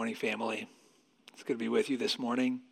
morning, family. It's good to be with you this morning.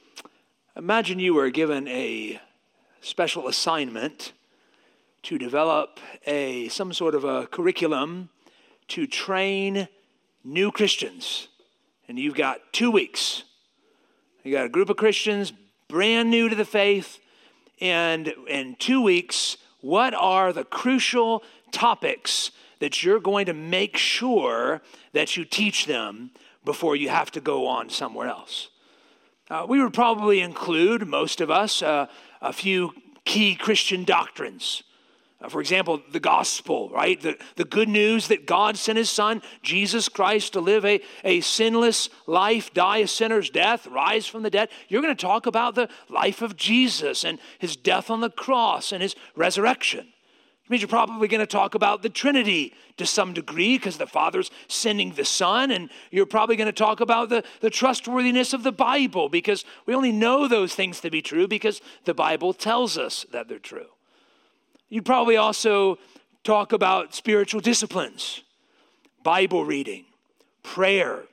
Imagine you were given a special assignment to develop some sort of a curriculum to train new Christians. And you've got 2 weeks. You got a group of Christians brand new to the faith. And in 2 weeks, what are the crucial topics that you're going to make sure that you teach them before you have to go on somewhere else? We would probably include, most of us, a few key Christian doctrines. For example, the gospel, right? The good news that God sent his son, Jesus Christ, to live a sinless life, die a sinner's death, rise from the dead. You're going to talk about the life of Jesus and his death on the cross and his resurrection. It means you're probably going to talk about the Trinity to some degree because the Father's sending the Son, and you're probably going to talk about the trustworthiness of the Bible because we only know those things to be true because the Bible tells us that they're true. You'd probably also talk about spiritual disciplines, Bible reading, prayer.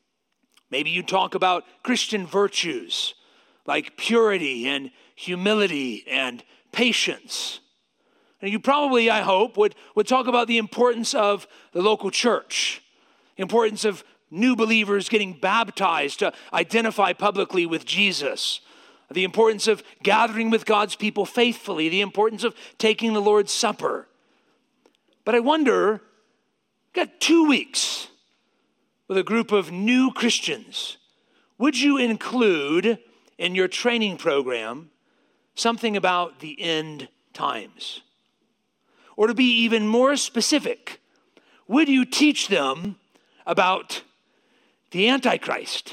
Maybe you talk about Christian virtues like purity and humility and patience. And you probably, I hope, would talk about the importance of the local church, the importance of new believers getting baptized to identify publicly with Jesus, the importance of gathering with God's people faithfully, the importance of taking the Lord's Supper. But I wonder, you've got 2 weeks with a group of new Christians. Would you include in your training program something about the end times? Or to be even more specific, would you teach them about the Antichrist?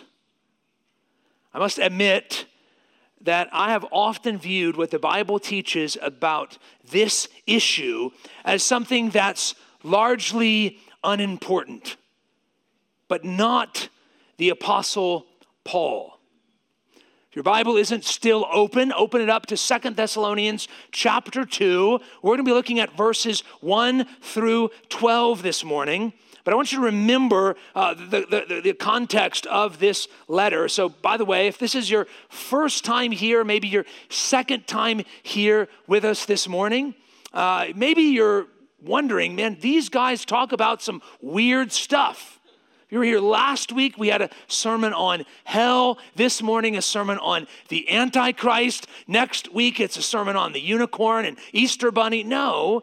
I must admit that I have often viewed what the Bible teaches about this issue as something that's largely unimportant, but not the Apostle Paul. Your Bible isn't still open it up to 2 Thessalonians chapter 2. We're going to be looking at verses 1 through 12 this morning. But I want you to remember the context of this letter. So, by the way, if this is your first time here, maybe your second time here with us this morning, maybe you're wondering, man, these guys talk about some weird stuff. If you were here last week, we had a sermon on hell. This morning, a sermon on the Antichrist. Next week, it's a sermon on the unicorn and Easter bunny. No.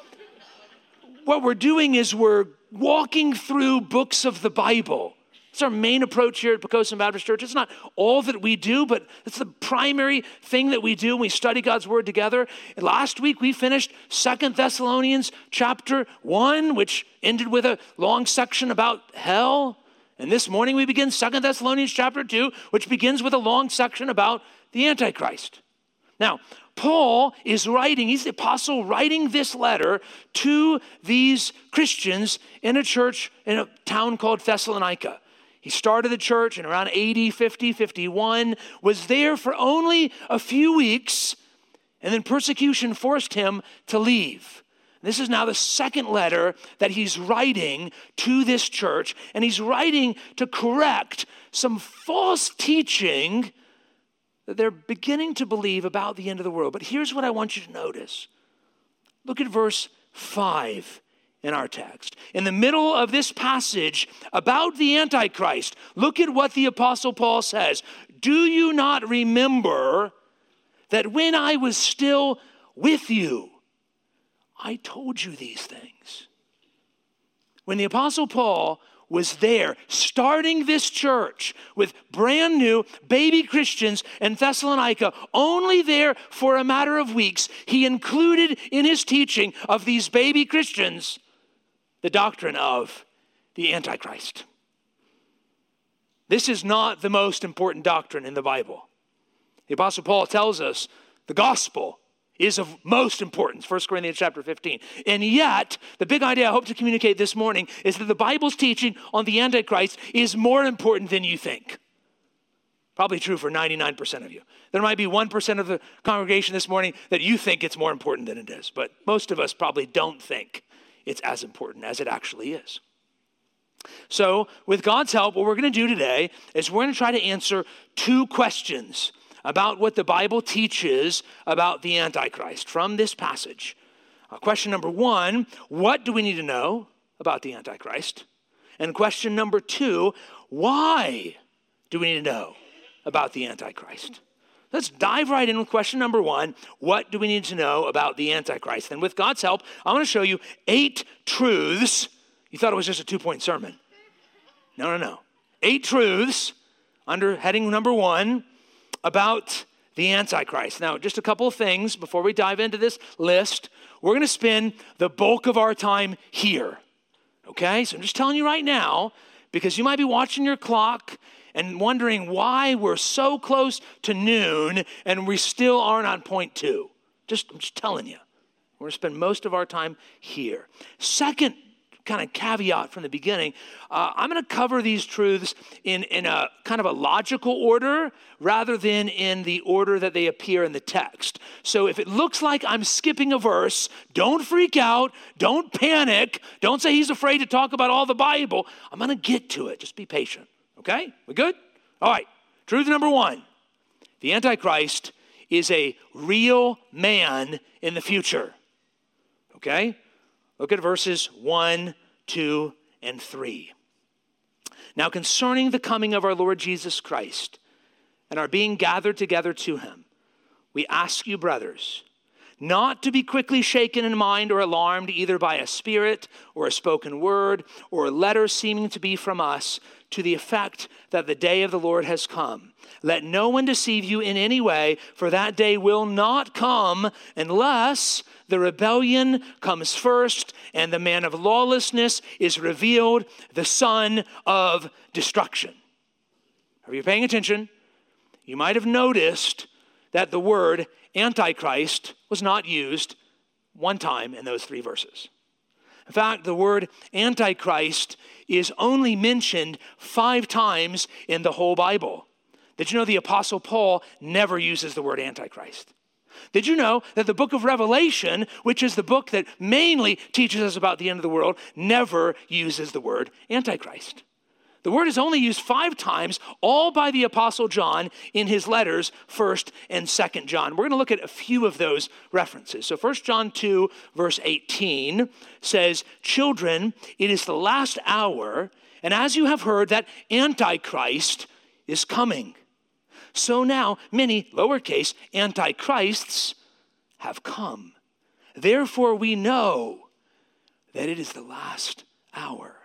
What we're doing is we're walking through books of the Bible. It's our main approach here at Poquoson Baptist Church. It's not all that we do, but it's the primary thing that we do when we study God's Word together. And last week, we finished 2 Thessalonians chapter 1, which ended with a long section about hell. And this morning, we begin 2 Thessalonians chapter 2, which begins with a long section about the Antichrist. Now, Paul is writing, he's the apostle writing this letter to these Christians in a church in a town called Thessalonica. He started the church in around AD 50, 51, was there for only a few weeks, and then persecution forced him to leave. This is now the second letter that he's writing to this church, and he's writing to correct some false teaching that they're beginning to believe about the end of the world. But here's what I want you to notice. Look at verse 5. In our text. In the middle of this passage about the Antichrist, look at what the Apostle Paul says. Do you not remember that when I was still with you, I told you these things? When the Apostle Paul was there, starting this church with brand new baby Christians in Thessalonica, only there for a matter of weeks, he included in his teaching of these baby Christians the doctrine of the Antichrist. This is not the most important doctrine in the Bible. The Apostle Paul tells us the gospel is of most importance, 1 Corinthians chapter 15. And yet, the big idea I hope to communicate this morning is that the Bible's teaching on the Antichrist is more important than you think. Probably true for 99% of you. There might be 1% of the congregation this morning that you think it's more important than it is, but most of us probably don't think it's as important as it actually is. So with God's help, what we're going to do today is we're going to try to answer two questions about what the Bible teaches about the Antichrist from this passage. Question number one, what do we need to know about the Antichrist? And question number two, why do we need to know about the Antichrist? Let's dive right in with question number one. What do we need to know about the Antichrist? And with God's help, I'm going to show you 8 truths. You thought it was just a 2-point sermon. No. 8 truths under heading number 1 about the Antichrist. Now, just a couple of things before we dive into this list. We're going to spend the bulk of our time here. Okay? So I'm just telling you right now, because you might be watching your clock and wondering why we're so close to noon and we still aren't on point 2. I'm just telling you. We're going to spend most of our time here. Second kind of caveat from the beginning, I'm going to cover these truths in a kind of a logical order rather than in the order that they appear in the text. So if it looks like I'm skipping a verse, don't freak out, don't panic, don't say he's afraid to talk about all the Bible. I'm going to get to it. Just be patient. Okay? We good? All right. Truth number 1. The Antichrist is a real man in the future. Okay? Look at verses 1, 2, and 3. Now concerning the coming of our Lord Jesus Christ and our being gathered together to him, we ask you, brothers, not to be quickly shaken in mind or alarmed either by a spirit or a spoken word or a letter seeming to be from us to the effect that the day of the Lord has come. Let no one deceive you in any way, for that day will not come unless the rebellion comes first and the man of lawlessness is revealed, the son of destruction. Are you paying attention? You might have noticed that the word Antichrist was not used one time in those 3 verses. In fact, the word Antichrist is only mentioned 5 times in the whole Bible. Did you know the Apostle Paul never uses the word Antichrist? Did you know that the book of Revelation, which is the book that mainly teaches us about the end of the world, never uses the word Antichrist? The word is only used 5 times, all by the Apostle John in his letters, 1st and 2nd John. We're going to look at a few of those references. So 1 John 2, verse 18 says, "Children, it is the last hour, and as you have heard that Antichrist is coming. So now many, lowercase, antichrists have come. Therefore we know that it is the last hour."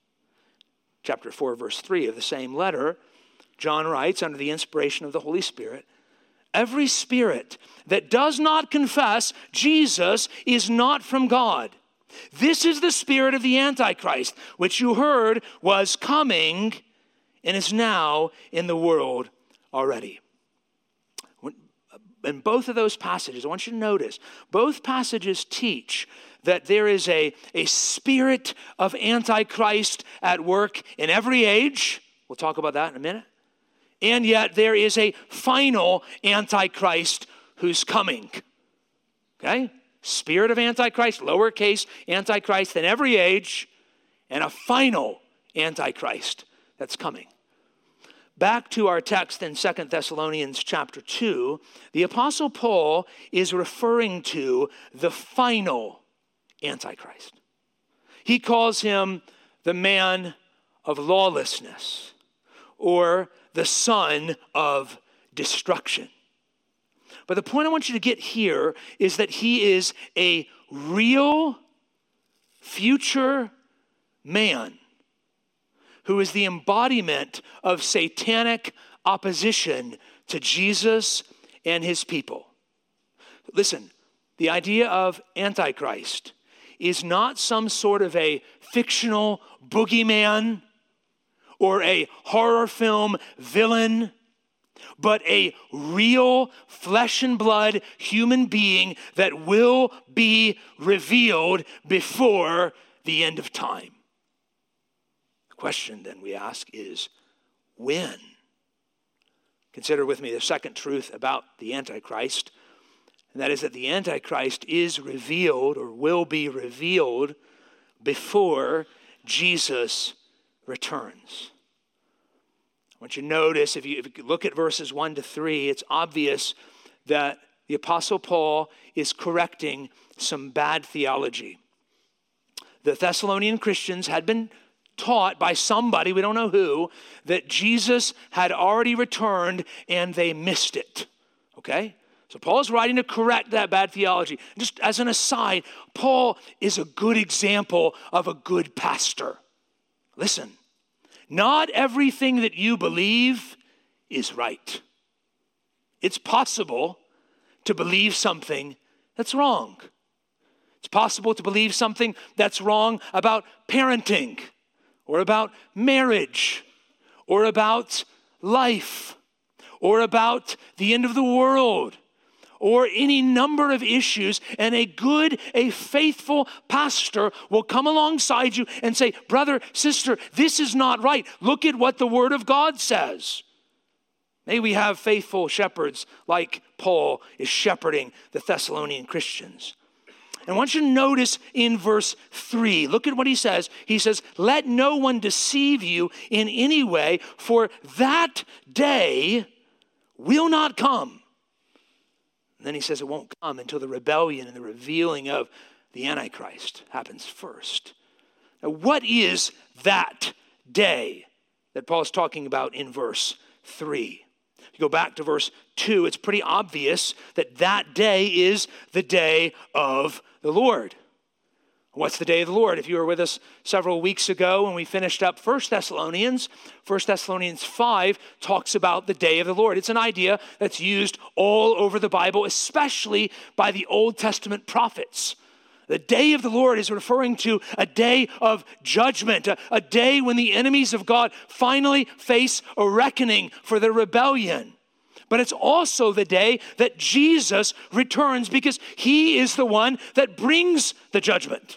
Chapter 4, verse 3 of the same letter, John writes under the inspiration of the Holy Spirit, "Every spirit that does not confess Jesus is not from God. This is the spirit of the Antichrist, which you heard was coming and is now in the world already." In both of those passages, I want you to notice, both passages teach that there is a spirit of Antichrist at work in every age. We'll talk about that in a minute. And yet there is a final Antichrist who's coming. Okay? Spirit of Antichrist, lowercase Antichrist in every age, and a final Antichrist that's coming. Back to our text in 2 Thessalonians chapter 2, the Apostle Paul is referring to the final Antichrist. He calls him the man of lawlessness or the son of destruction. But the point I want you to get here is that he is a real future man who is the embodiment of satanic opposition to Jesus and his people. Listen, the idea of Antichrist is not some sort of a fictional boogeyman or a horror film villain, but a real flesh and blood human being that will be revealed before the end of time. The question then we ask is, when? Consider with me the second truth about the Antichrist, and that is that the Antichrist is revealed or will be revealed before Jesus returns. I want you to notice, if you look at verses 1 to 3, it's obvious that the Apostle Paul is correcting some bad theology. The Thessalonian Christians had been taught by somebody, we don't know who, that Jesus had already returned and they missed it. Okay? So Paul's writing to correct that bad theology. Just as an aside, Paul is a good example of a good pastor. Listen, not everything that you believe is right. It's possible to believe something that's wrong. It's possible to believe something that's wrong about parenting, or about marriage, or about life, or about the end of the world, or any number of issues, and a faithful pastor will come alongside you and say, brother, sister, this is not right. Look at what the Word of God says. May we have faithful shepherds like Paul is shepherding the Thessalonian Christians. And I want you to notice in verse 3, look at what he says. He says, let no one deceive you in any way, for that day will not come. And then he says it won't come until the rebellion and the revealing of the Antichrist happens first. Now, what is that day that Paul's talking about in verse 3? If you go back to verse 2, it's pretty obvious that that day is the day of the Lord. What's the day of the Lord? If you were with us several weeks ago when we finished up 1 Thessalonians 5 talks about the day of the Lord. It's an idea that's used all over the Bible, especially by the Old Testament prophets. The day of the Lord is referring to a day of judgment, a day when the enemies of God finally face a reckoning for their rebellion. But it's also the day that Jesus returns, because he is the one that brings the judgment.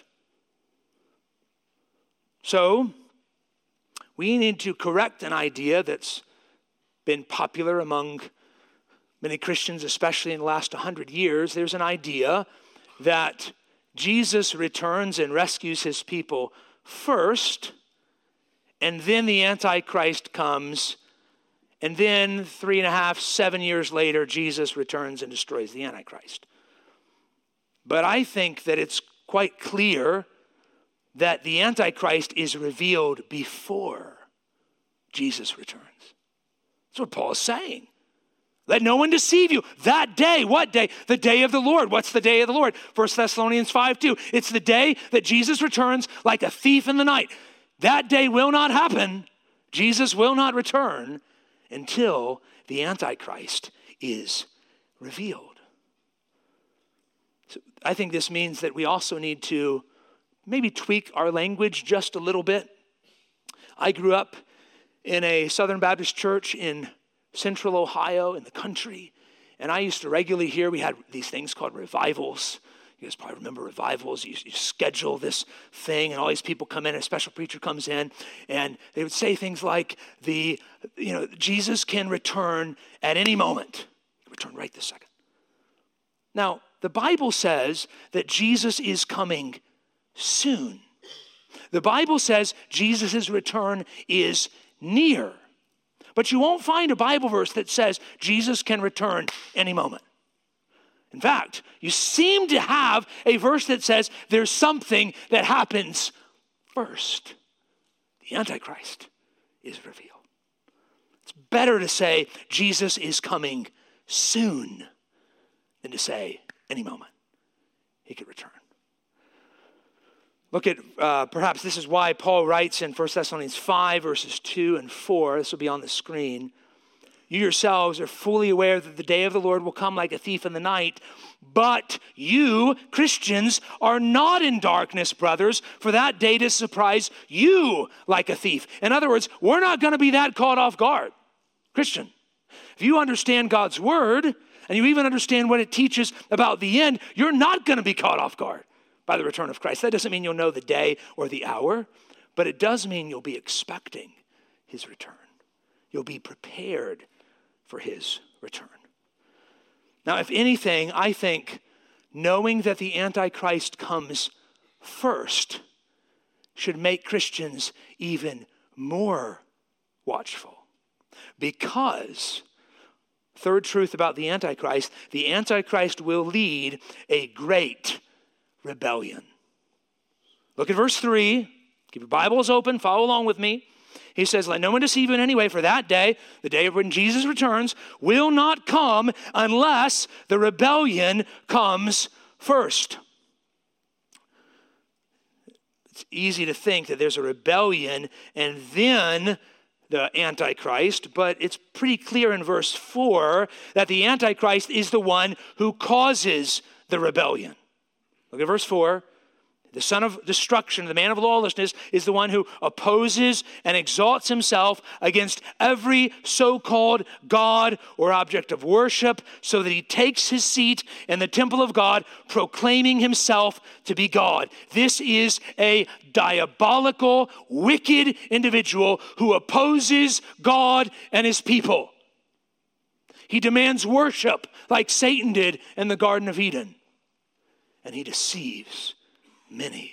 So, we need to correct an idea that's been popular among many Christians, especially in the last 100 years. There's an idea that Jesus returns and rescues his people first, and then the Antichrist comes, and then 7 years later, Jesus returns and destroys the Antichrist. But I think that it's quite clear that the Antichrist is revealed before Jesus returns. That's what Paul is saying. Let no one deceive you. That day, what day? The day of the Lord. What's the day of the Lord? 1 Thessalonians 5:2. It's the day that Jesus returns like a thief in the night. That day will not happen. Jesus will not return until the Antichrist is revealed. So I think this means that we also need to maybe tweak our language just a little bit. I grew up in a Southern Baptist church in Central Ohio in the country, and I used to regularly hear, we had these things called revivals. You guys probably remember revivals. You schedule this thing, and all these people come in, and a special preacher comes in, and they would say things like, Jesus can return at any moment. He can return right this second. Now, the Bible says that Jesus is coming soon. The Bible says Jesus' return is near. But you won't find a Bible verse that says Jesus can return any moment. In fact, you seem to have a verse that says there's something that happens first. The Antichrist is revealed. It's better to say Jesus is coming soon than to say any moment he could return. Look at, perhaps this is why Paul writes in 1 Thessalonians 5, verses 2 and 4. This will be on the screen. You yourselves are fully aware that the day of the Lord will come like a thief in the night. But you, Christians, are not in darkness, brothers, for that day to surprise you like a thief. In other words, we're not going to be that caught off guard. Christian, if you understand God's word, and you even understand what it teaches about the end, you're not going to be caught off guard by the return of Christ. That doesn't mean you'll know the day or the hour, but it does mean you'll be expecting his return. You'll be prepared for his return. Now, if anything, I think knowing that the Antichrist comes first should make Christians even more watchful. Because, third truth about the Antichrist will lead a great rebellion. Look at verse 3. Keep your Bibles open. Follow along with me. He says, let no one deceive you in any way, for that day, the day when Jesus returns, will not come unless the rebellion comes first. It's easy to think that there's a rebellion and then the Antichrist, but it's pretty clear in verse 4 that the Antichrist is the one who causes the rebellion. Look at verse 4. The son of destruction, the man of lawlessness, is the one who opposes and exalts himself against every so-called God or object of worship, so that he takes his seat in the temple of God, proclaiming himself to be God. This is a diabolical, wicked individual who opposes God and his people. He demands worship like Satan did in the Garden of Eden, and he deceives many.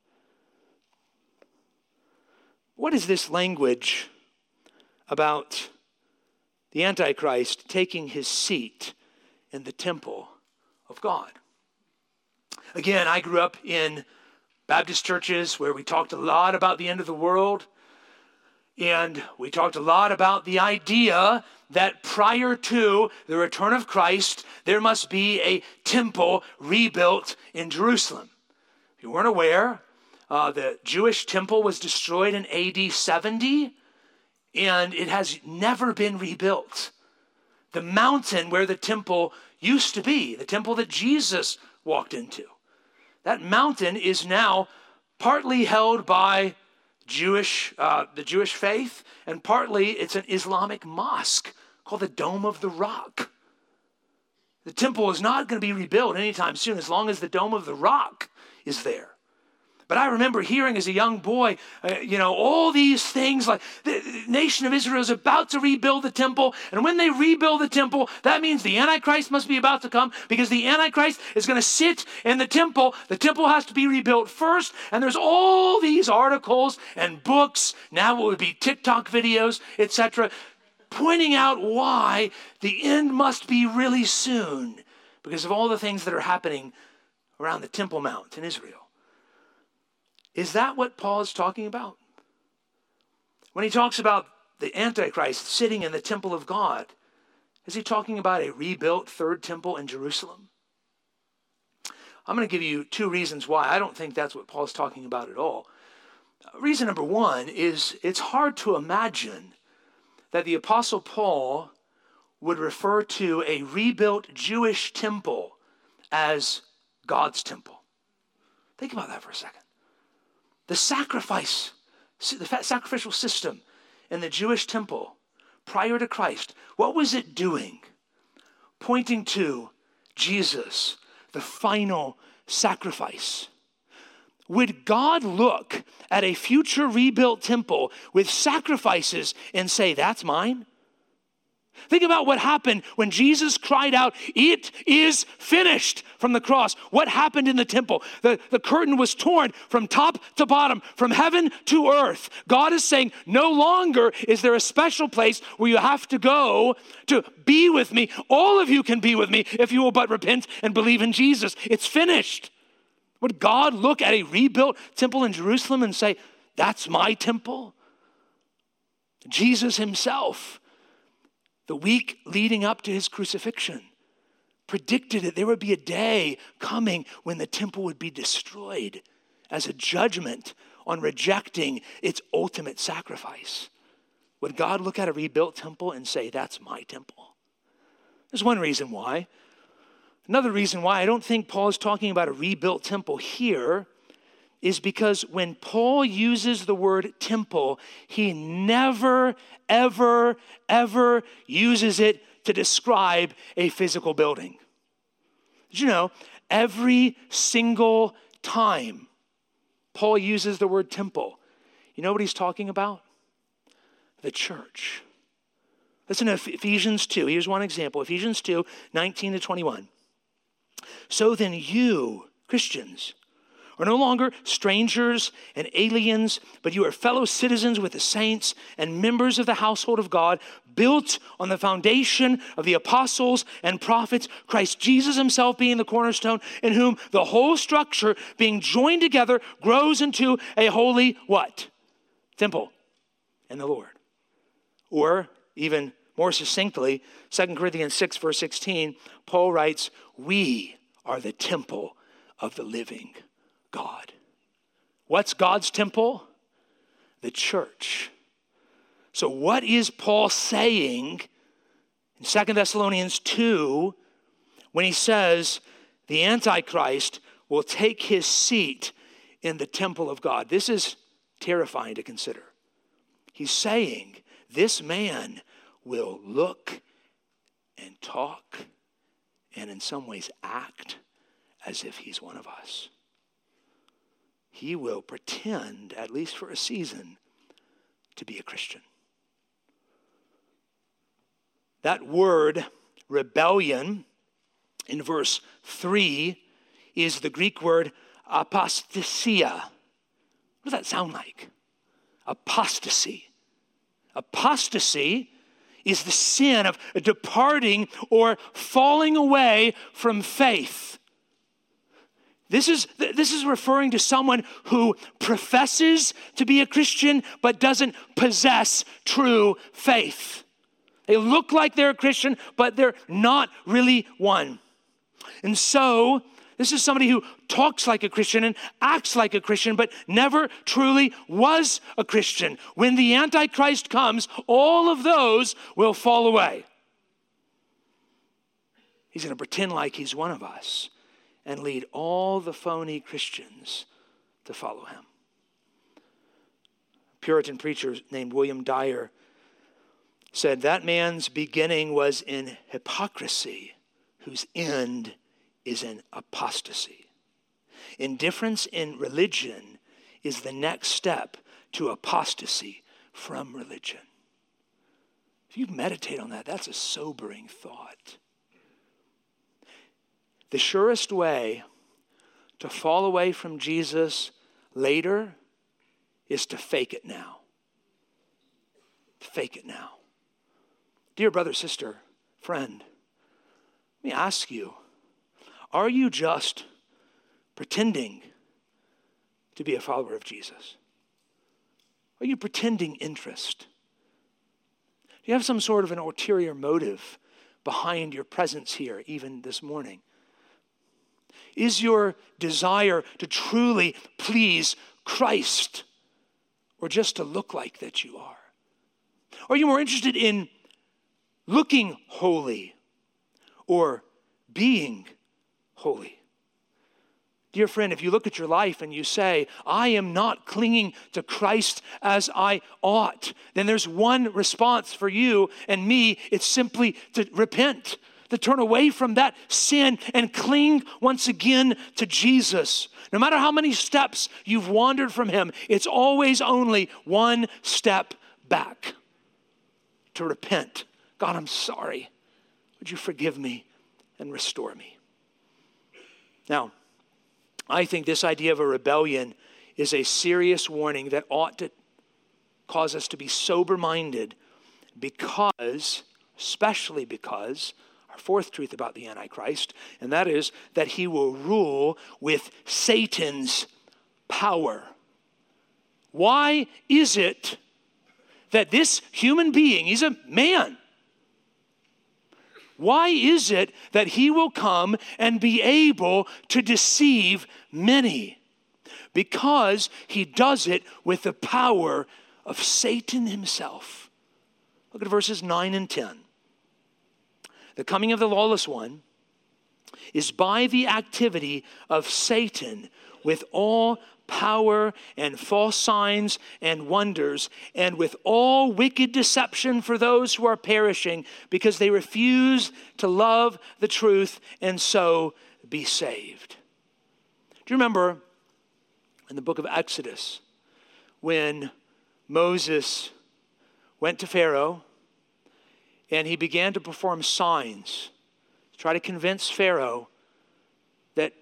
What is this language about the Antichrist taking his seat in the temple of God? Again, I grew up in Baptist churches where we talked a lot about the end of the world, and we talked a lot about the idea that prior to the return of Christ, there must be a temple rebuilt in Jerusalem. You weren't aware, the Jewish temple was destroyed in AD 70, and it has never been rebuilt. The mountain where the temple used to be, the temple that Jesus walked into, that mountain is now partly held by the Jewish faith, and partly it's an Islamic mosque called the Dome of the Rock. The temple is not going to be rebuilt anytime soon as long as the Dome of the Rock is there. But I remember hearing as a young boy, all these things like the nation of Israel is about to rebuild the temple. And when they rebuild the temple, that means the Antichrist must be about to come, because the Antichrist is going to sit in the temple. The temple has to be rebuilt first. And there's all these articles and books, now it would be TikTok videos, etc., pointing out why the end must be really soon because of all the things that are happening around the Temple Mount in Israel. Is that what Paul is talking about? When he talks about the Antichrist sitting in the temple of God, is he talking about a rebuilt third temple in Jerusalem? I'm going to give you two reasons why I don't think that's what Paul's talking about at all. Reason number one is it's hard to imagine that the Apostle Paul would refer to a rebuilt Jewish temple as God's temple. Think about that for a second. The sacrificial system in the Jewish temple prior to Christ, what was it doing? Pointing to Jesus, the final sacrifice. Would God look at a future rebuilt temple with sacrifices and say, that's mine? Think about what happened when Jesus cried out, "It is finished," from the cross. What happened in the temple? The curtain was torn from top to bottom, from heaven to earth. God is saying, no longer is there a special place where you have to go to be with me. All of you can be with me if you will but repent and believe in Jesus. It's finished. Would God look at a rebuilt temple in Jerusalem and say, that's my temple? Jesus himself, the week leading up to his crucifixion, predicted that there would be a day coming when the temple would be destroyed as a judgment on rejecting its ultimate sacrifice. Would God look at a rebuilt temple and say, that's my temple? There's one reason why. Another reason why I don't think Paul is talking about a rebuilt temple here is because when Paul uses the word temple, he never, ever, ever uses it to describe a physical building. Did you know, every single time Paul uses the word temple, you know what he's talking about? The church. Listen to Ephesians 2. Here's one example. Ephesians 2, 19 to 21. So then you, Christians, are no longer strangers and aliens, but you are fellow citizens with the saints and members of the household of God, built on the foundation of the apostles and prophets, Christ Jesus himself being the cornerstone, in whom the whole structure being joined together grows into a holy what? Temple in the Lord. Or even more succinctly, 2 Corinthians 6 verse 16, Paul writes, we are the temple of the living God. What's God's temple? The church. So what is Paul saying in 2 Thessalonians 2 when he says the Antichrist will take his seat in the temple of God? This is terrifying to consider. He's saying this man will look and talk and in some ways act as if he's one of us. He will pretend, at least for a season, to be a Christian. That word, rebellion, in verse 3, is the Greek word apostasia. What does that sound like? Apostasy. Apostasy is the sin of departing or falling away from faith. This is referring to someone who professes to be a Christian but doesn't possess true faith. They look like they're a Christian, but they're not really one. And so, this is somebody who talks like a Christian and acts like a Christian, but never truly was a Christian. When the Antichrist comes, all of those will fall away. He's going to pretend like he's one of us and lead all the phony Christians to follow him. A Puritan preacher named William Dyer said, that man's beginning was in hypocrisy, whose end is in apostasy. Indifference in religion is the next step to apostasy from religion. If you meditate on that, that's a sobering thought. The surest way to fall away from Jesus later is to fake it now. Fake it now. Dear brother, sister, friend, let me ask you, are you just pretending to be a follower of Jesus? Are you pretending interest? Do you have some sort of an ulterior motive behind your presence here, even this morning? Is your desire to truly please Christ or just to look like that you are? Are you more interested in looking holy or being holy? Dear friend, if you look at your life and you say, I am not clinging to Christ as I ought, then there's one response for you and me. It's simply to repent, to turn away from that sin and cling once again to Jesus. No matter how many steps you've wandered from him, it's always only one step back. To repent. God, I'm sorry. Would you forgive me and restore me? Now, I think this idea of a rebellion is a serious warning that ought to cause us to be sober-minded especially because, our fourth truth about the Antichrist, and that is that he will rule with Satan's power. Why is it that this human being, he's a man, why is it that he will come and be able to deceive many? Because he does it with the power of Satan himself. Look at verses 9 and 10. The coming of the lawless one is by the activity of Satan with all power and false signs and wonders, and with all wicked deception for those who are perishing, because they refuse to love the truth and so be saved. Do you remember in the book of Exodus when Moses went to Pharaoh and he began to perform signs to try to convince Pharaoh that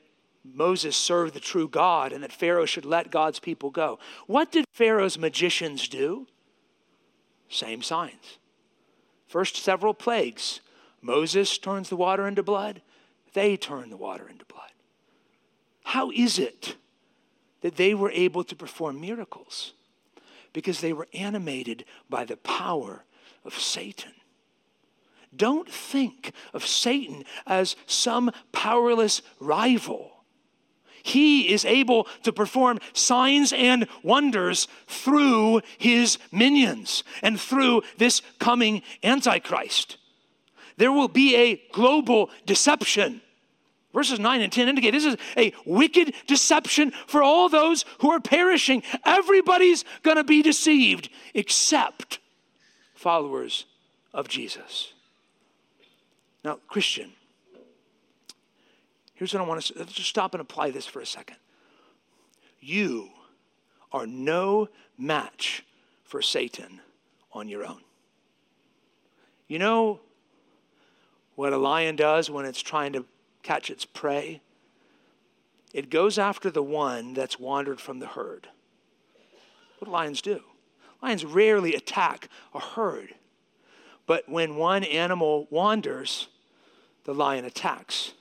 Moses served the true God and that Pharaoh should let God's people go. What did Pharaoh's magicians do? Same signs. First several plagues. Moses turns the water into blood. They turn the water into blood. How is it that they were able to perform miracles? Because they were animated by the power of Satan. Don't think of Satan as some powerless rival. He is able to perform signs and wonders through his minions and through this coming Antichrist. There will be a global deception. Verses 9 and 10 indicate this is a wicked deception for all those who are perishing. Everybody's going to be deceived except followers of Jesus. Now, Christian, here's what I want to say. Let's just stop and apply this for a second. You are no match for Satan on your own. You know what a lion does when it's trying to catch its prey? It goes after the one that's wandered from the herd. What do lions do? Lions rarely attack a herd. But when one animal wanders, the lion attacks.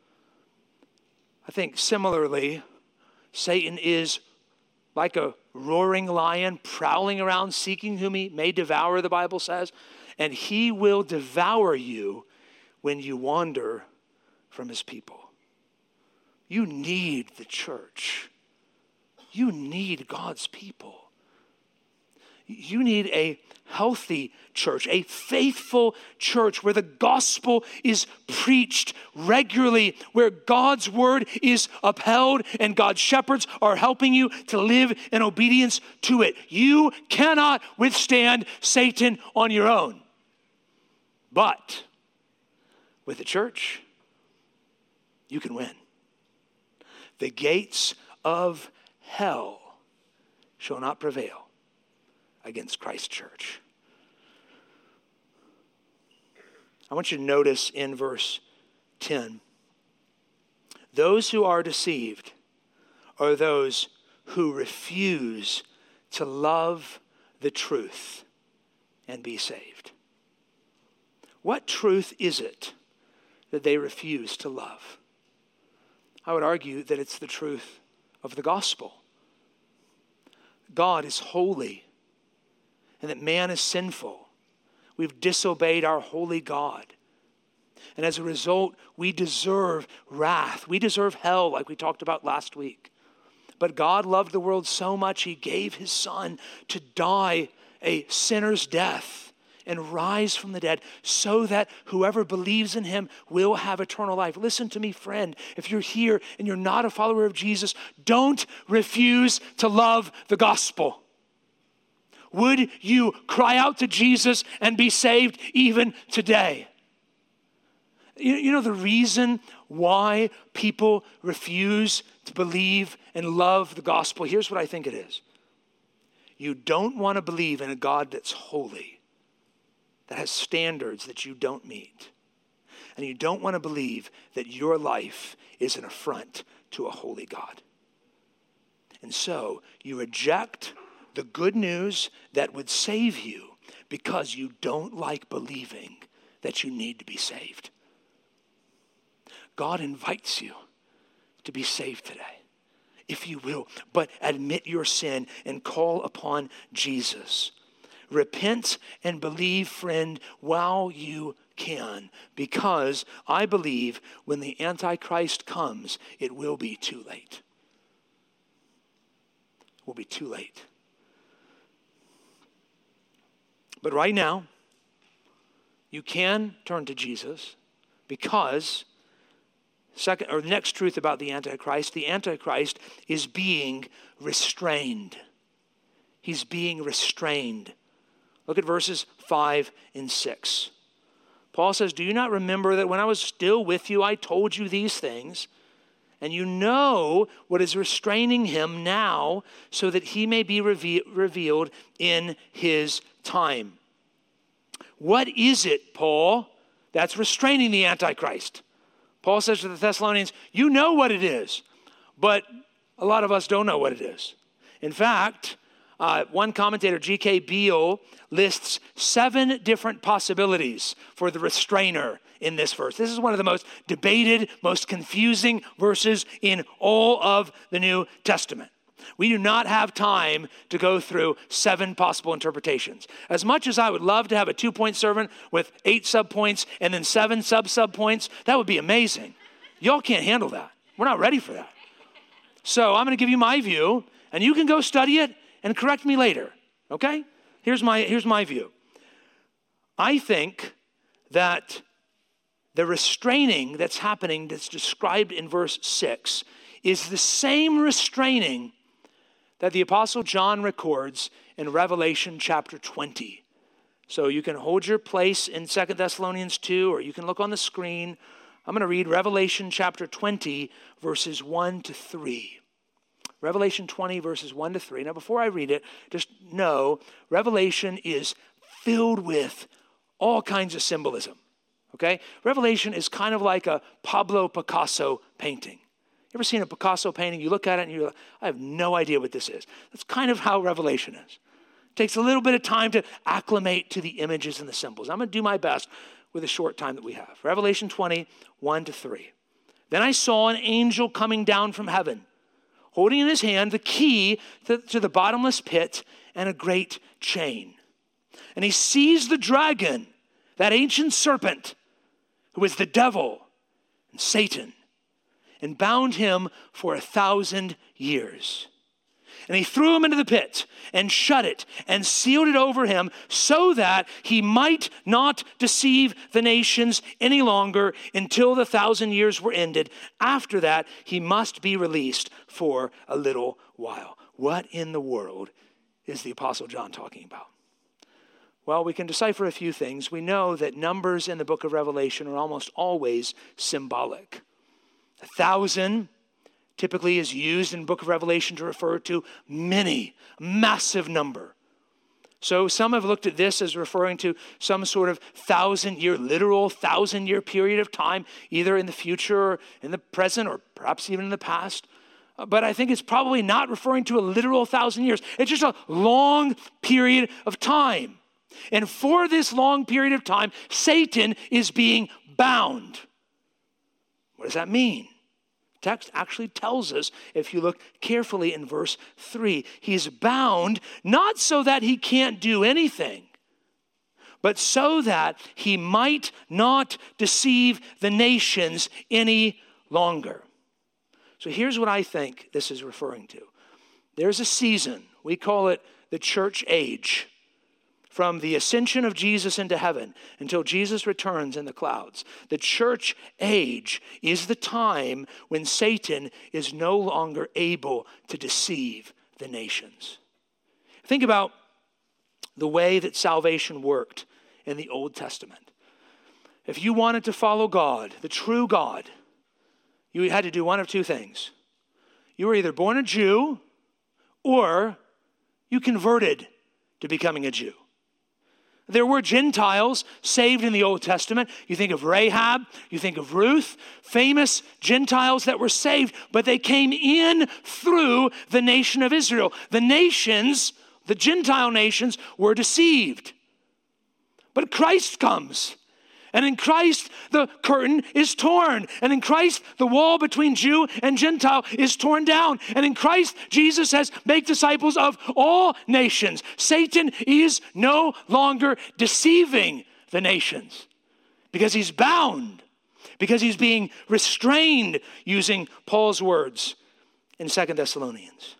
I think similarly, Satan is like a roaring lion prowling around seeking whom he may devour, the Bible says. And he will devour you when you wander from his people. You need the church. You need God's people. You need a healthy church, a faithful church where the gospel is preached regularly, where God's word is upheld and God's shepherds are helping you to live in obedience to it. You cannot withstand Satan on your own. But with the church, you can win. The gates of hell shall not prevail against Christ's church. I want you to notice in verse 10, those who are deceived are those who refuse to love the truth and be saved. What truth is it that they refuse to love? I would argue that it's the truth of the gospel. God is holy and that man is sinful. We've disobeyed our holy God. And as a result, we deserve wrath. We deserve hell, like we talked about last week. But God loved the world so much, he gave his son to die a sinner's death and rise from the dead so that whoever believes in him will have eternal life. Listen to me, friend. If you're here and you're not a follower of Jesus, don't refuse to love the gospel. Would you cry out to Jesus and be saved even today? You know the reason why people refuse to believe and love the gospel? Here's what I think it is. You don't want to believe in a God that's holy, that has standards that you don't meet. And you don't want to believe that your life is an affront to a holy God. And so you reject the good news that would save you because you don't like believing that you need to be saved. God invites you to be saved today, if you will, but admit your sin and call upon Jesus. Repent and believe, friend, while you can, because I believe when the Antichrist comes, it will be too late. It will be too late. But right now, you can turn to Jesus because the next truth about the Antichrist is being restrained. He's being restrained. Look at verses 5 and 6. Paul says, "Do you not remember that when I was still with you, I told you these things? And you know what is restraining him now so that he may be revealed in his time." What is it, Paul, that's restraining the Antichrist? Paul says to the Thessalonians, you know what it is. but a lot of us don't know what it is. In fact, one commentator, G.K. Beale, lists 7 different possibilities for the restrainer in this verse. This is one of the most debated, most confusing verses in all of the New Testament. We do not have time to go through 7 possible interpretations. As much as I would love to have a 2-point sermon with 8 subpoints and then 7 subpoints, that would be amazing. Y'all can't handle that. We're not ready for that. So I'm going to give you my view, and you can go study it and correct me later, okay? Here's my view. I think that the restraining that's happening that's described in verse 6 is the same restraining that the Apostle John records in Revelation chapter 20. So you can hold your place in 2 Thessalonians 2, or you can look on the screen. I'm going to read Revelation chapter 20, verses 1 to 3. Revelation 20, verses 1 to 3. Now, before I read it, just know Revelation is filled with all kinds of symbolism, okay? Revelation is kind of like a Pablo Picasso painting. You ever seen a Picasso painting? You look at it and you're like, I have no idea what this is. That's kind of how Revelation is. It takes a little bit of time to acclimate to the images and the symbols. I'm going to do my best with the short time that we have. Revelation 20, 1 to 3. Then I saw an angel coming down from heaven, holding in his hand the key to the bottomless pit and a great chain. And he seized the dragon, that ancient serpent, who is the devil and Satan, and bound him for 1,000 years. And he threw him into the pit and shut it and sealed it over him so that he might not deceive the nations any longer until the 1,000 years were ended. After that, he must be released for a little while. What in the world is the Apostle John talking about? Well, we can decipher a few things. We know that numbers in the book of Revelation are almost always symbolic. 1,000 typically is used in the book of Revelation to refer to many, massive number. So some have looked at this as referring to some sort of 1,000-year, literal 1,000-year period of time, either in the future or in the present or perhaps even in the past. But I think it's probably not referring to a literal 1,000 years. It's just a long period of time. And for this long period of time, Satan is being bound. What does that mean? The text actually tells us, if you look carefully in verse 3, he's bound not so that he can't do anything, but so that he might not deceive the nations any longer. So here's what I think this is referring to. There's a season, we call it the church age, from the ascension of Jesus into heaven until Jesus returns in the clouds. The church age is the time when Satan is no longer able to deceive the nations. Think about the way that salvation worked in the Old Testament. If you wanted to follow God, the true God, you had to do one of two things. You were either born a Jew or you converted to becoming a Jew. There were Gentiles saved in the Old Testament. You think of Rahab, you think of Ruth, famous Gentiles that were saved, but they came in through the nation of Israel. The nations, the Gentile nations, were deceived. But Christ comes. And in Christ, the curtain is torn. And in Christ, the wall between Jew and Gentile is torn down. And in Christ, Jesus says, make disciples of all nations. Satan is no longer deceiving the nations because he's bound, because he's being restrained, using Paul's words in 2 Thessalonians.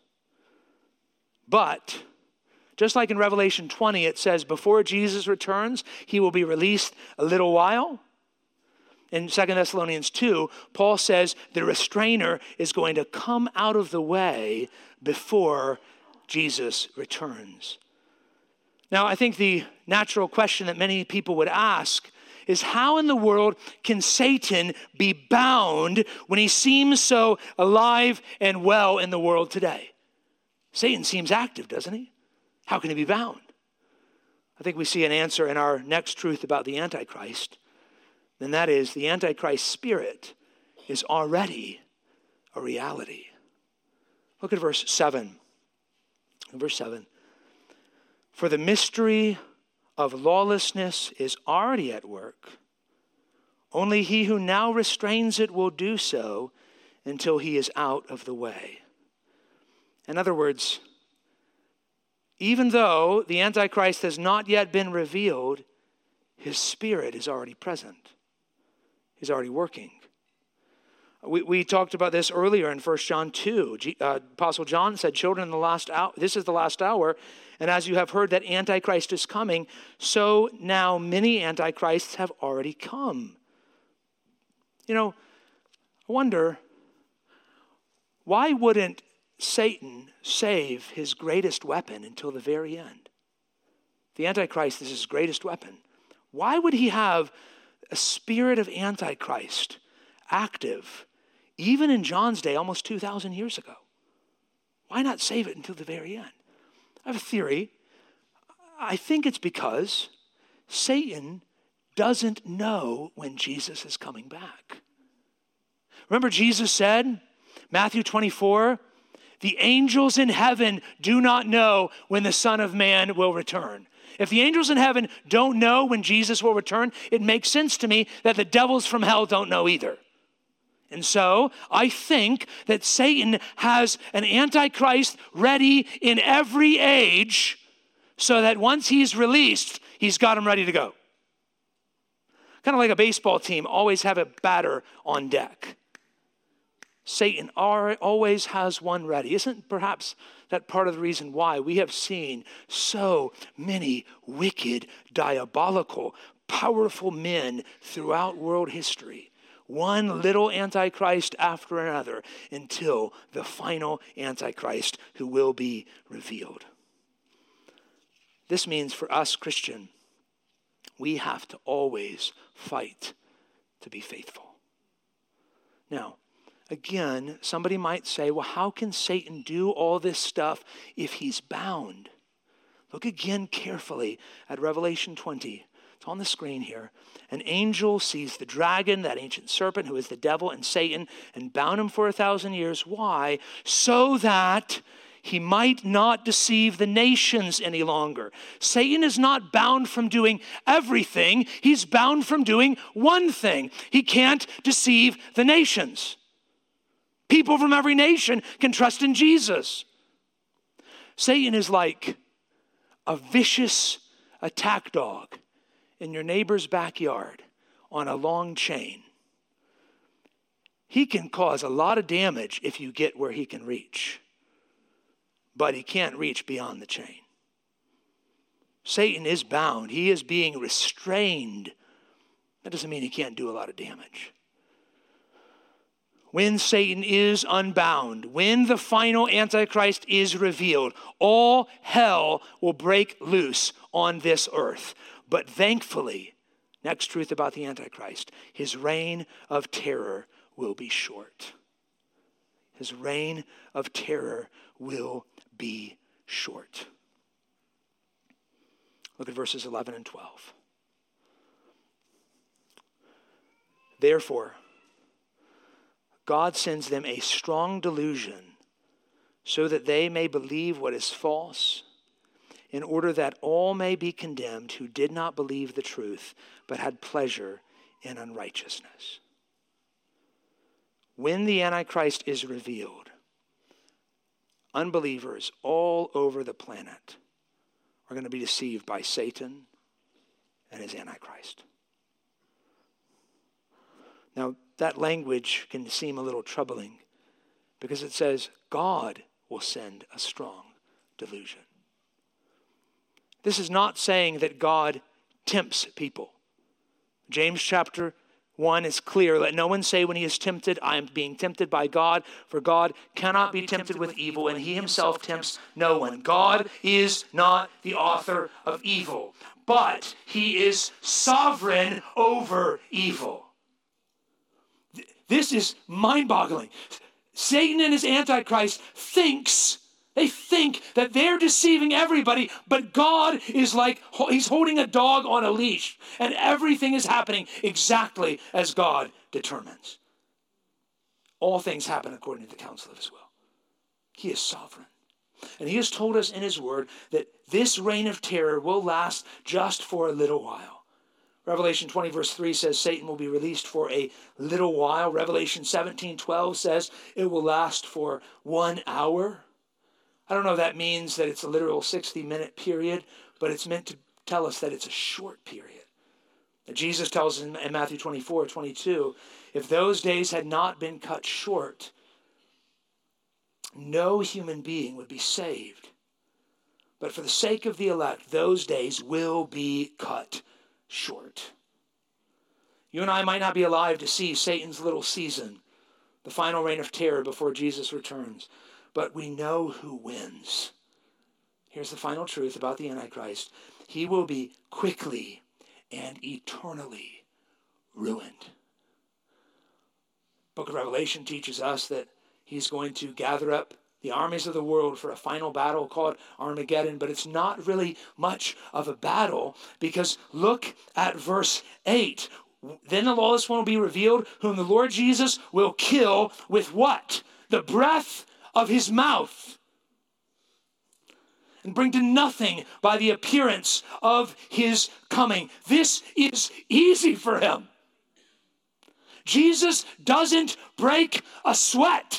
But just like in Revelation 20, it says, before Jesus returns, he will be released a little while. In 2 Thessalonians 2, Paul says the restrainer is going to come out of the way before Jesus returns. Now, I think the natural question that many people would ask is, how in the world can Satan be bound when he seems so alive and well in the world today? Satan seems active, doesn't he? How can he be bound? I think we see an answer in our next truth about the Antichrist, and that is the Antichrist spirit is already a reality. Look at verse 7. Verse 7. For the mystery of lawlessness is already at work. Only he who now restrains it will do so until he is out of the way. In other words, even though the Antichrist has not yet been revealed, his spirit is already present. He's already working. We talked about this earlier in 1 John 2. Apostle John said, children, in the last hour, this is the last hour, and as you have heard that Antichrist is coming, so now many Antichrists have already come. I wonder, why wouldn't Satan save his greatest weapon until the very end? The Antichrist is his greatest weapon. Why would he have a spirit of Antichrist active even in John's day, almost 2,000 years ago? Why not save it until the very end? I have a theory. I think it's because Satan doesn't know when Jesus is coming back. Remember Jesus said, Matthew 24, the angels in heaven do not know when the Son of Man will return. If the angels in heaven don't know when Jesus will return, it makes sense to me that the devils from hell don't know either. And so I think that Satan has an Antichrist ready in every age so that once he's released, he's got him ready to go. Kind of like a baseball team, always have a batter on deck. Satan always has one ready. Isn't perhaps that part of the reason why we have seen so many wicked, diabolical, powerful men throughout world history? One little Antichrist after another until the final Antichrist who will be revealed. This means for us, Christian, we have to always fight to be faithful. Now, again, somebody might say, well, how can Satan do all this stuff if he's bound? Look again carefully at Revelation 20. It's on the screen here. An angel sees the dragon, that ancient serpent who is the devil and Satan, and bound him for 1,000 years. Why? So that he might not deceive the nations any longer. Satan is not bound from doing everything. He's bound from doing one thing. He can't deceive the nations. People from every nation can trust in Jesus. Satan is like a vicious attack dog in your neighbor's backyard on a long chain. He can cause a lot of damage if you get where he can reach, but he can't reach beyond the chain. Satan is bound. He is being restrained. That doesn't mean he can't do a lot of damage. When Satan is unbound, when the final Antichrist is revealed, all hell will break loose on this earth. But thankfully, next truth about the Antichrist, his reign of terror will be short. His reign of terror will be short. Look at verses 11 and 12. Therefore, God sends them a strong delusion so that they may believe what is false, in order that all may be condemned who did not believe the truth, but had pleasure in unrighteousness. When the Antichrist is revealed, unbelievers all over the planet are going to be deceived by Satan and his Antichrist. Now, that language can seem a little troubling because it says God will send a strong delusion. This is not saying that God tempts people. James chapter 1 is clear. Let no one say when he is tempted, I am being tempted by God, for God cannot be tempted with evil, and he himself tempts no one. God is not the author of evil, but he is sovereign over evil. This is mind-boggling. Satan and his Antichrist they think that they're deceiving everybody, but God is like, he's holding a dog on a leash, and everything is happening exactly as God determines. All things happen according to the counsel of his will. He is sovereign. And he has told us in his word that this reign of terror will last just for a little while. Revelation 20 verse 3 says Satan will be released for a little while. Revelation 17:12 says it will last for 1 hour. I don't know if that means that it's a literal 60-minute period, but it's meant to tell us that it's a short period. Jesus tells us in Matthew 24:22, if those days had not been cut short, no human being would be saved. But for the sake of the elect, those days will be cut short. You and I might not be alive to see Satan's little season, the final reign of terror before Jesus returns, but we know who wins. Here's the final truth about the Antichrist. He will be quickly and eternally ruined. Book of Revelation teaches us that he's going to gather up the armies of the world for a final battle called Armageddon, but it's not really much of a battle because look at verse 8. Then the lawless one will be revealed, whom the Lord Jesus will kill with what? The breath of his mouth, and bring to nothing by the appearance of his coming. This is easy for him. Jesus doesn't break a sweat.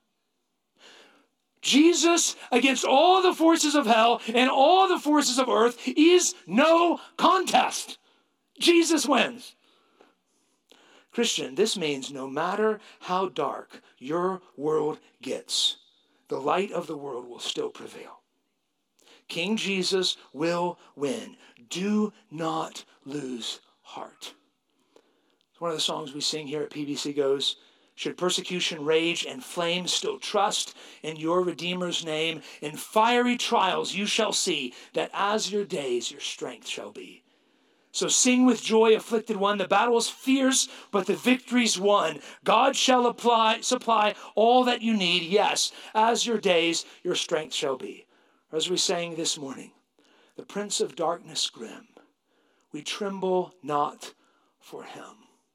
Jesus, against all the forces of hell and all the forces of earth, is no contest. Jesus wins. Christian, this means no matter how dark your world gets, the light of the world will still prevail. King Jesus will win. Do not lose heart. One of the songs we sing here at PBC goes, should persecution rage and flames still trust in your Redeemer's name, in fiery trials you shall see that as your days your strength shall be. So sing with joy, afflicted one, the battle is fierce, but the victory's won. God shall supply all that you need, yes, as your days your strength shall be. Or as we sang this morning, the Prince of Darkness grim, we tremble not for him.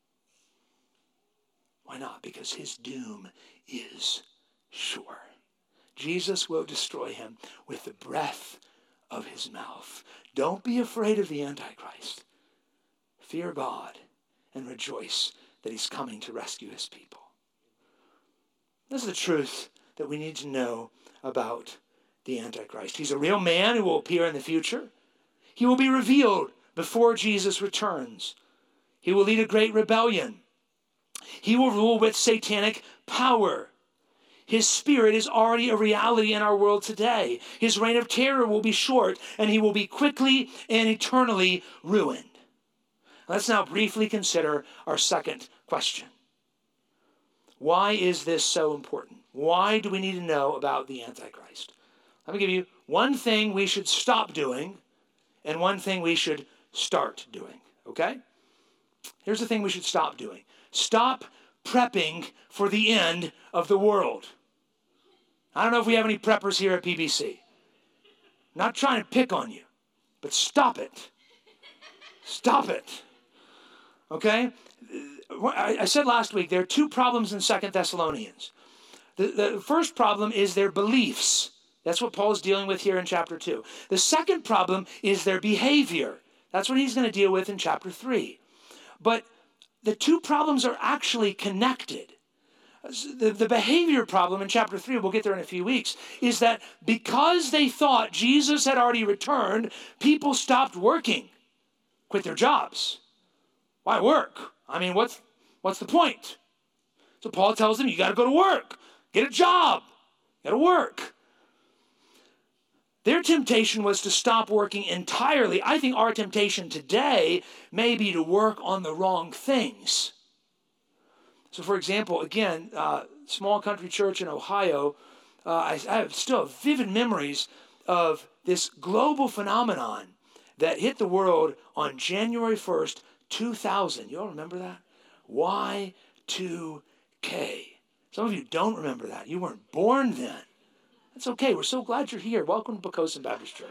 Why not? Because his doom is sure. Jesus will destroy him with the breath of his mouth. Don't be afraid of the Antichrist. Fear God and rejoice that he's coming to rescue his people. This is the truth that we need to know about the Antichrist. He's a real man who will appear in the future. He will be revealed before Jesus returns. He will lead a great rebellion. He will rule with satanic power. His spirit is already a reality in our world today. His reign of terror will be short, and he will be quickly and eternally ruined. Let's now briefly consider our second question. Why is this so important? Why do we need to know about the Antichrist? Let me give you one thing we should stop doing and one thing we should start doing, okay? Here's the thing we should stop doing. Stop prepping for the end of the world. I don't know if we have any preppers here at PBC. Not trying to pick on you, but stop it. Stop it. Okay? I said last week there are two problems in 2 Thessalonians. The first problem is their beliefs. That's what Paul's dealing with here in chapter 2. The second problem is their behavior. That's what he's going to deal with in chapter 3. But the two problems are actually connected. The behavior problem in chapter 3, we'll get there in a few weeks, is that because they thought Jesus had already returned, people stopped working, quit their jobs. Why work? I mean, what's the point? So Paul tells them, you got to go to work, get a job, got to work. Their temptation was to stop working entirely. I think our temptation today may be to work on the wrong things. So, for example, again, small country church in Ohio, I have still vivid memories of this global phenomenon that hit the world on January 1st, 2000. You all remember that? Y2K. Some of you don't remember that. You weren't born then. That's okay. We're so glad you're here. Welcome to Pocosin Baptist Church.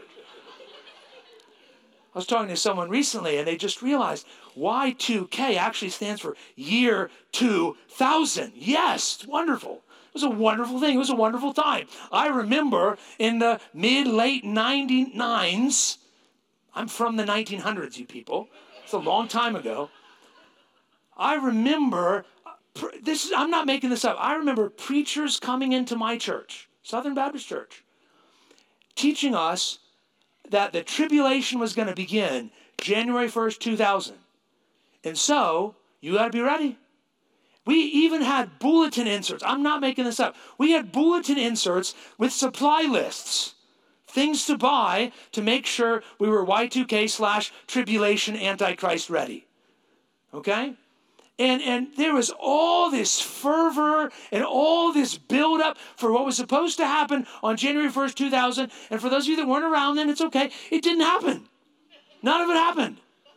I was talking to someone recently, and they just realized Y2K actually stands for year 2000. Yes, it's wonderful. It was a wonderful thing. It was a wonderful time. I remember in the mid-late 99s, I'm from the 1900s, you people. It's a long time ago. I remember, I'm not making this up. I remember preachers coming into my church, Southern Baptist Church, teaching us that the tribulation was going to begin January 1st, 2000. And so, you got to be ready. We even had bulletin inserts. I'm not making this up. We had bulletin inserts with supply lists, things to buy to make sure we were Y2K/tribulation Antichrist ready. Okay? And there was all this fervor and all this buildup for what was supposed to happen on January 1st, 2000. And for those of you that weren't around then, it's okay. It didn't happen. None of it happened.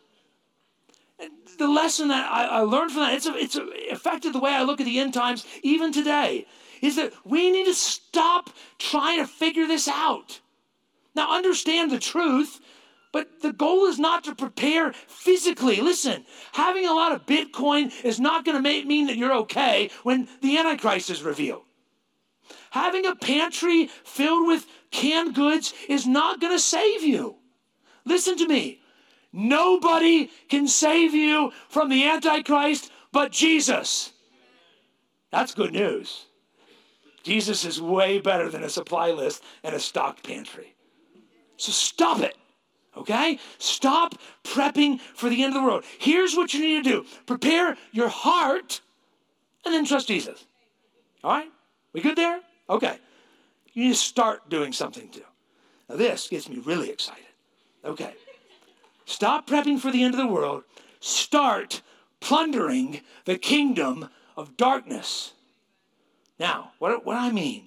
The lesson that I learned from that, it's affected the way I look at the end times even today, is that we need to stop trying to figure this out. Now, understand the truth, but the goal is not to prepare physically. Listen, having a lot of Bitcoin is not going to mean that you're okay when the Antichrist is revealed. Having a pantry filled with canned goods is not going to save you. Listen to me. Nobody can save you from the Antichrist but Jesus. That's good news. Jesus is way better than a supply list and a stocked pantry. So stop it, okay? Stop prepping for the end of the world. Here's what you need to do. Prepare your heart and then trust Jesus. All right? We good there? Okay. You need to start doing something too. Now this gets me really excited. Okay. Stop prepping for the end of the world. Start plundering the kingdom of darkness. Now, what do I mean?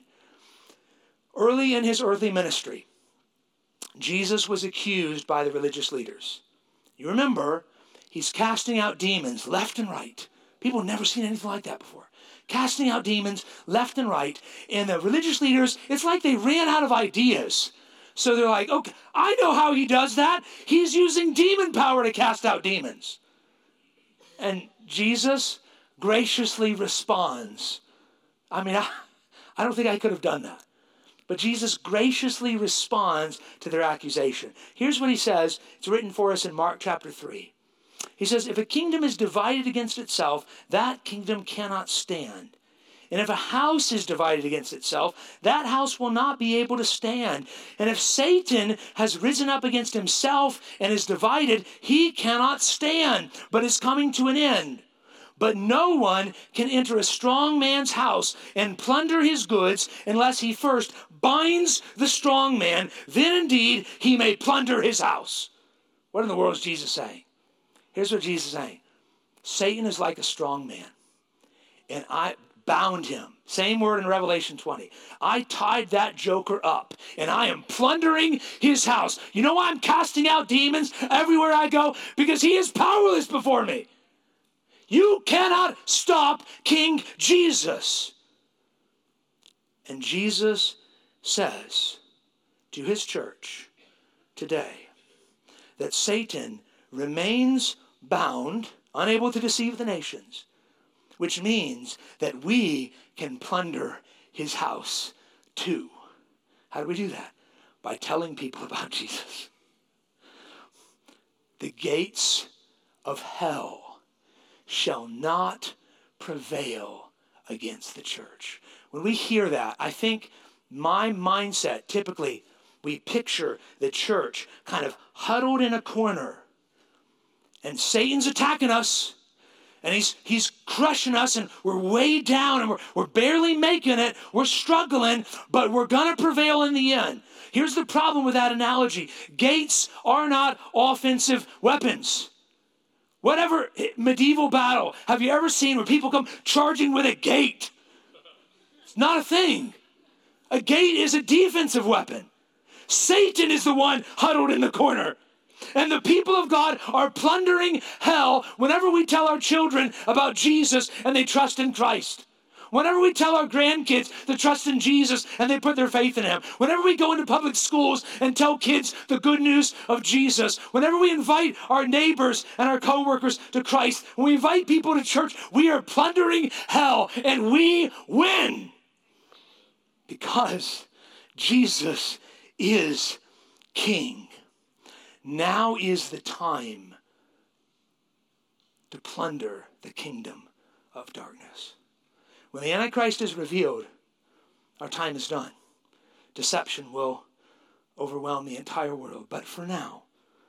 Early in his earthly ministry, Jesus was accused by the religious leaders. You remember, he's casting out demons left and right. People have never seen anything like that before. Casting out demons left and right. And the religious leaders, it's like they ran out of ideas. So they're like, okay, I know how he does that. He's using demon power to cast out demons. And Jesus graciously responds. I mean, I don't think I could have done that. But Jesus graciously responds to their accusation. Here's what he says. It's written for us in Mark chapter 3. He says, if a kingdom is divided against itself, that kingdom cannot stand. And if a house is divided against itself, that house will not be able to stand. And if Satan has risen up against himself and is divided, he cannot stand, but is coming to an end. But no one can enter a strong man's house and plunder his goods unless he first binds the strong man. Then indeed he may plunder his house. What in the world is Jesus saying? Here's what Jesus is saying. Satan is like a strong man. And I bound him. Same word in Revelation 20. I tied that joker up and I am plundering his house. You know why I'm casting out demons everywhere I go? Because he is powerless before me. You cannot stop King Jesus. And Jesus says to his church today that Satan remains bound, unable to deceive the nations, which means that we can plunder his house too. How do we do that? By telling people about Jesus. The gates of hell shall not prevail against the church. When we hear that, I think my mindset, typically, we picture the church kind of huddled in a corner, and Satan's attacking us, and he's crushing us, and we're way down, and we're barely making it. We're struggling, but we're going to prevail in the end. Here's the problem with that analogy. Gates are not offensive weapons. Whatever medieval battle have you ever seen where people come charging with a gate? It's not a thing. A gate is a defensive weapon. Satan is the one huddled in the corner. And the people of God are plundering hell whenever we tell our children about Jesus and they trust in Christ. Whenever we tell our grandkids to trust in Jesus and they put their faith in him. Whenever we go into public schools and tell kids the good news of Jesus. Whenever we invite our neighbors and our coworkers to Christ. When we invite people to church, we are plundering hell and we win. because Jesus is King. Now is the time to plunder the kingdom of darkness. When the Antichrist is revealed, our time is done. Deception will overwhelm the entire world. But for now,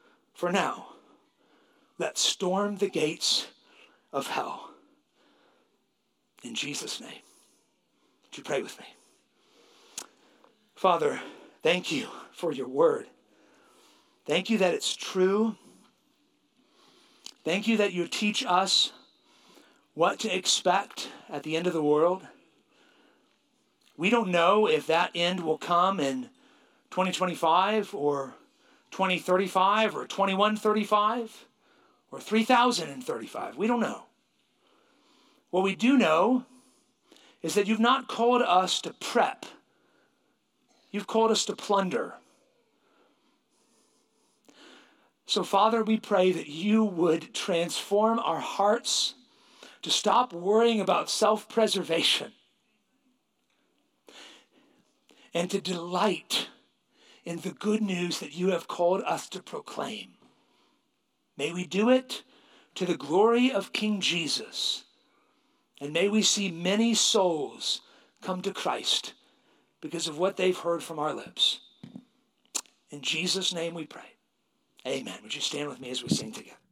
let's storm the gates of hell. In Jesus' name. Would you pray with me? Father, thank you for your word. Thank you that it's true. Thank you that you teach us what to expect at the end of the world. We don't know if that end will come in 2025 or 2035 or 2135 or 3035. We don't know. What we do know is that you've not called us to prep. You've called us to plunder. So, Father, we pray that you would transform our hearts to stop worrying about self-preservation and to delight in the good news that you have called us to proclaim. May we do it to the glory of King Jesus, and may we see many souls come to Christ because of what they've heard from our lips. In Jesus' name we pray. Amen. Would you stand with me as we sing together?